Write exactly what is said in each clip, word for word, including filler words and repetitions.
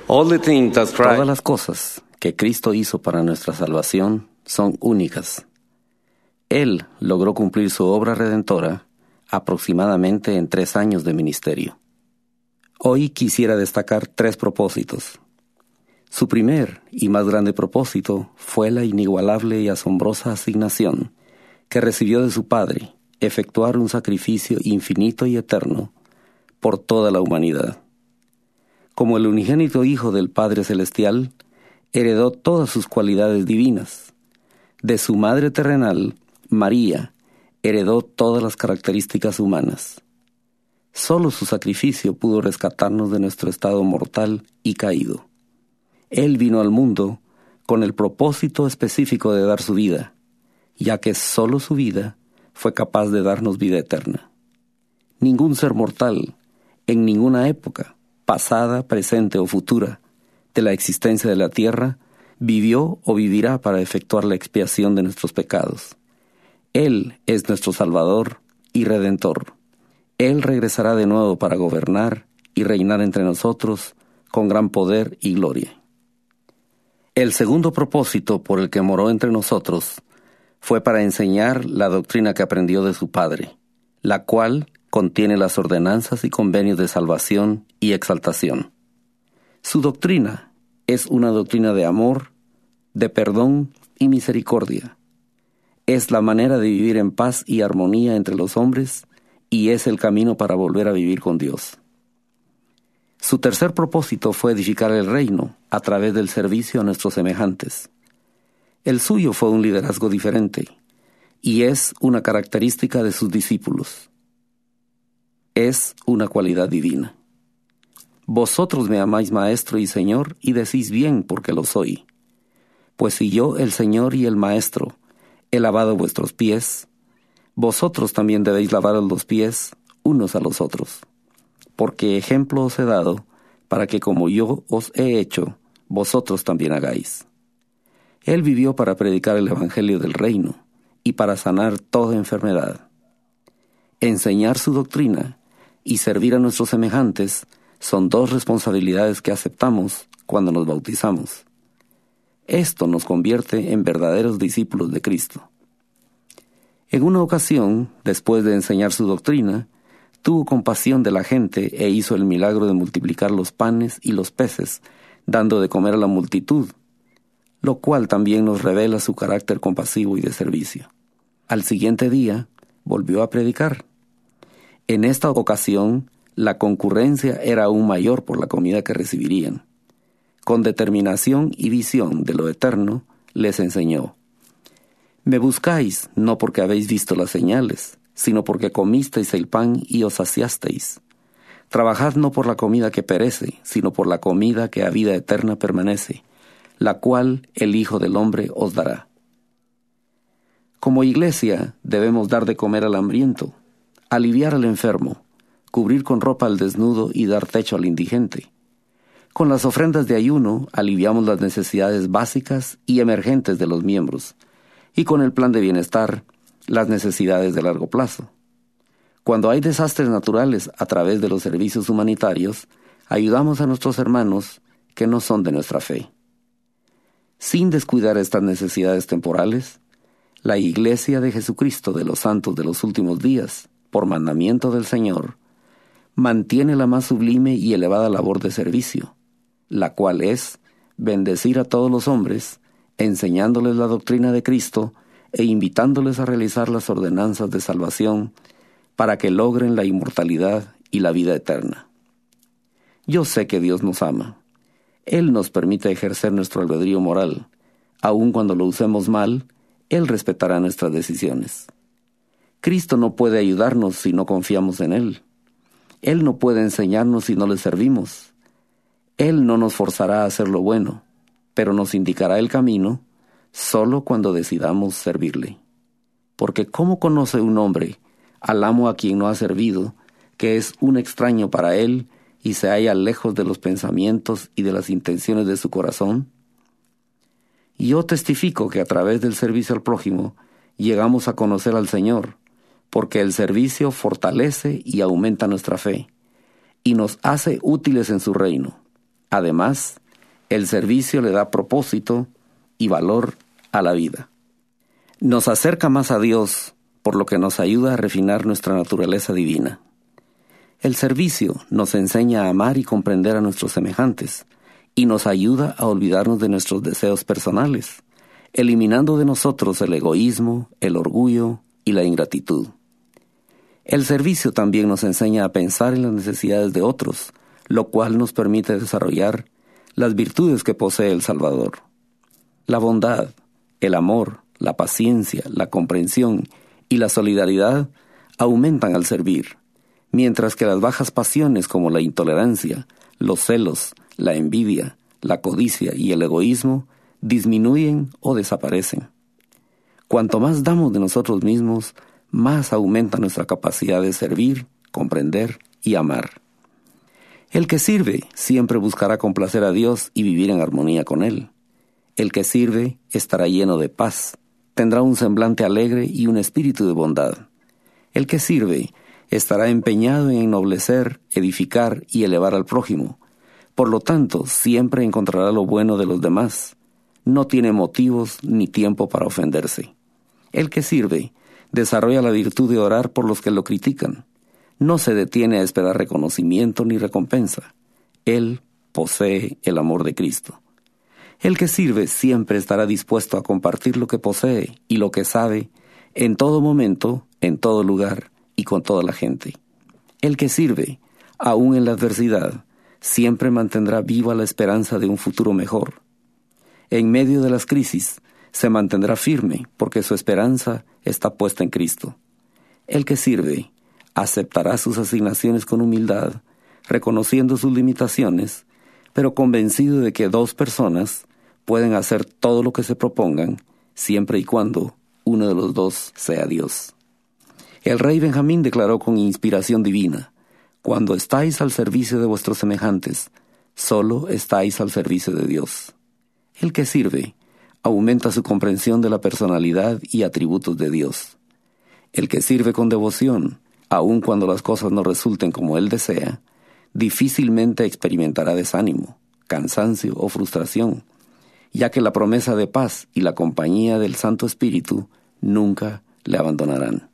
All the things that Todas Christ las cosas que Cristo hizo para nuestra salvación son únicas. Él logró cumplir su obra redentora aproximadamente en tres años de ministerio. Hoy quisiera destacar tres propósitos. Su primer y más grande propósito fue la inigualable y asombrosa asignación que recibió de su Padre, efectuar un sacrificio infinito y eterno por toda la humanidad. Como el unigénito Hijo del Padre Celestial, heredó todas sus cualidades divinas. De su madre terrenal, María, heredó todas las características humanas. Solo su sacrificio pudo rescatarnos de nuestro estado mortal y caído. Él vino al mundo con el propósito específico de dar su vida, ya que solo su vida fue capaz de darnos vida eterna. Ningún ser mortal, en ninguna época, pasada, presente o futura, de la existencia de la tierra, vivió o vivirá para efectuar la expiación de nuestros pecados. Él es nuestro Salvador y Redentor. Él regresará de nuevo para gobernar y reinar entre nosotros con gran poder y gloria. El segundo propósito por el que moró entre nosotros fue para enseñar la doctrina que aprendió de su Padre, la cual contiene las ordenanzas y convenios de salvación y exaltación. Su doctrina es una doctrina de amor, de perdón y misericordia. Es la manera de vivir en paz y armonía entre los hombres y es el camino para volver a vivir con Dios. Su tercer propósito fue edificar el reino a través del servicio a nuestros semejantes. El suyo fue un liderazgo diferente y es una característica de sus discípulos. Es una cualidad divina. Vosotros me amáis, Maestro y Señor, y decís bien porque lo soy. Pues si yo, el Señor y el Maestro, he lavado vuestros pies, vosotros también debéis lavaros los pies unos a los otros. Porque ejemplo os he dado, para que como yo os he hecho, vosotros también hagáis. Él vivió para predicar el Evangelio del Reino y para sanar toda enfermedad. Enseñar su doctrina y servir a nuestros semejantes son dos responsabilidades que aceptamos cuando nos bautizamos. Esto nos convierte en verdaderos discípulos de Cristo. En una ocasión, después de enseñar su doctrina, tuvo compasión de la gente e hizo el milagro de multiplicar los panes y los peces, dando de comer a la multitud, lo cual también nos revela su carácter compasivo y de servicio. Al siguiente día, volvió a predicar. En esta ocasión, la concurrencia era aún mayor por la comida que recibirían. Con determinación y visión de lo eterno, les enseñó: Me buscáis no porque habéis visto las señales, sino porque comisteis el pan y os saciasteis. Trabajad no por la comida que perece, sino por la comida que a vida eterna permanece, la cual el Hijo del Hombre os dará. Como iglesia, debemos dar de comer al hambriento, aliviar al enfermo, cubrir con ropa al desnudo y dar techo al indigente. Con las ofrendas de ayuno, aliviamos las necesidades básicas y emergentes de los miembros, y con el plan de bienestar, las necesidades de largo plazo. Cuando hay desastres naturales a través de los servicios humanitarios, ayudamos a nuestros hermanos que no son de nuestra fe. Sin descuidar estas necesidades temporales, la Iglesia de Jesucristo de los Santos de los Últimos Días, por mandamiento del Señor, mantiene la más sublime y elevada labor de servicio, la cual es bendecir a todos los hombres, enseñándoles la doctrina de Cristo e invitándoles a realizar las ordenanzas de salvación para que logren la inmortalidad y la vida eterna. Yo sé que Dios nos ama. Él nos permite ejercer nuestro albedrío moral. Aun cuando lo usemos mal, Él respetará nuestras decisiones. Cristo no puede ayudarnos si no confiamos en Él. Él no puede enseñarnos si no le servimos. Él no nos forzará a hacer lo bueno, pero nos indicará el camino solo cuando decidamos servirle. Porque ¿cómo conoce un hombre al amo a quien no ha servido, que es un extraño para él y se halla lejos de los pensamientos y de las intenciones de su corazón? Y yo testifico que a través del servicio al prójimo llegamos a conocer al Señor, porque el servicio fortalece y aumenta nuestra fe, y nos hace útiles en su reino. Además, el servicio le da propósito y valor a la vida. Nos acerca más a Dios, por lo que nos ayuda a refinar nuestra naturaleza divina. El servicio nos enseña a amar y comprender a nuestros semejantes, y nos ayuda a olvidarnos de nuestros deseos personales, eliminando de nosotros el egoísmo, el orgullo y la ingratitud. El servicio también nos enseña a pensar en las necesidades de otros, lo cual nos permite desarrollar las virtudes que posee el Salvador. La bondad, el amor, la paciencia, la comprensión y la solidaridad aumentan al servir, mientras que las bajas pasiones como la intolerancia, los celos, la envidia, la codicia y el egoísmo disminuyen o desaparecen. Cuanto más damos de nosotros mismos, más aumenta nuestra capacidad de servir, comprender y amar. El que sirve siempre buscará complacer a Dios y vivir en armonía con Él. El que sirve estará lleno de paz, tendrá un semblante alegre y un espíritu de bondad. El que sirve estará empeñado en ennoblecer, edificar y elevar al prójimo. Por lo tanto, siempre encontrará lo bueno de los demás. No tiene motivos ni tiempo para ofenderse. El que sirve desarrolla la virtud de orar por los que lo critican. No se detiene a esperar reconocimiento ni recompensa. Él posee el amor de Cristo. El que sirve siempre estará dispuesto a compartir lo que posee y lo que sabe en todo momento, en todo lugar y con toda la gente. El que sirve, aun en la adversidad, siempre mantendrá viva la esperanza de un futuro mejor. En medio de las crisis, se mantendrá firme porque su esperanza está puesta en Cristo. El que sirve aceptará sus asignaciones con humildad, reconociendo sus limitaciones, pero convencido de que dos personas pueden hacer todo lo que se propongan, siempre y cuando uno de los dos sea Dios. El rey Benjamín declaró con inspiración divina: cuando estáis al servicio de vuestros semejantes, solo estáis al servicio de Dios. El que sirve aumenta su comprensión de la personalidad y atributos de Dios. El que sirve con devoción, aun cuando las cosas no resulten como él desea, difícilmente experimentará desánimo, cansancio o frustración, ya que la promesa de paz y la compañía del Santo Espíritu nunca le abandonarán.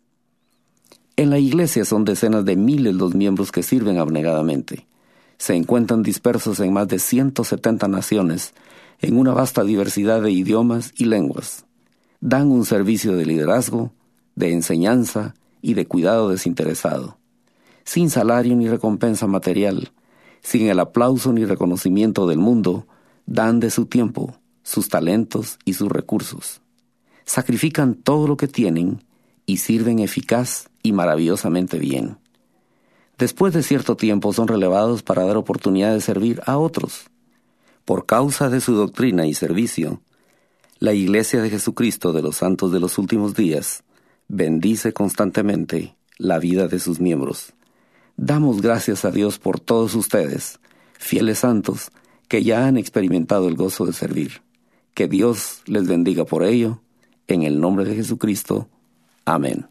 En la iglesia son decenas de miles los miembros que sirven abnegadamente. Se encuentran dispersos en más de ciento setenta naciones, en una vasta diversidad de idiomas y lenguas. Dan un servicio de liderazgo, de enseñanza y de cuidado desinteresado, sin salario ni recompensa material, sin el aplauso ni reconocimiento del mundo. Dan de su tiempo, sus talentos y sus recursos. Sacrifican todo lo que tienen y sirven eficaz y maravillosamente bien. Después de cierto tiempo son relevados para dar oportunidad de servir a otros. Por causa de su doctrina y servicio, la Iglesia de Jesucristo de los Santos de los Últimos Días bendice constantemente la vida de sus miembros. Damos gracias a Dios por todos ustedes, fieles santos, que ya han experimentado el gozo de servir. Que Dios les bendiga por ello, en el nombre de Jesucristo. Amén.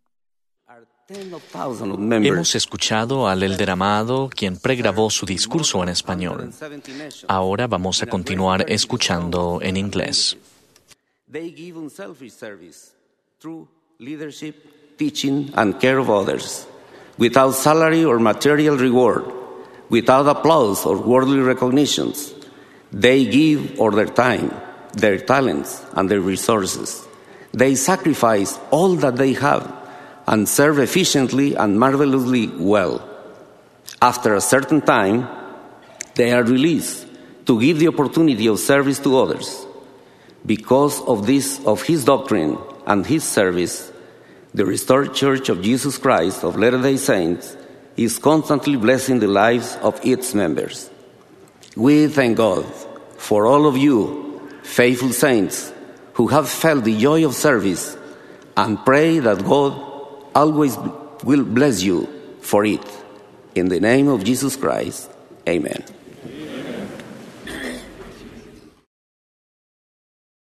Hemos escuchado al elder Amado, quien pregrabó su discurso en español. Ahora vamos a continuar escuchando en inglés. They give unselfish service through leadership, teaching, and care of others, without salary or material reward, without applause or worldly recognitions. They give of their time, their talents, and their resources. They sacrifice all that they have and serve efficiently and marvelously well. After a certain time, they are released to give the opportunity of service to others. Because of this, of his doctrine and his service, the Restored Church of Jesus Christ of Latter-day Saints is constantly blessing the lives of its members. We thank God for all of you, faithful saints, who have felt the joy of service, and pray that God always will bless you for it. In the name of Jesus Christ, amen.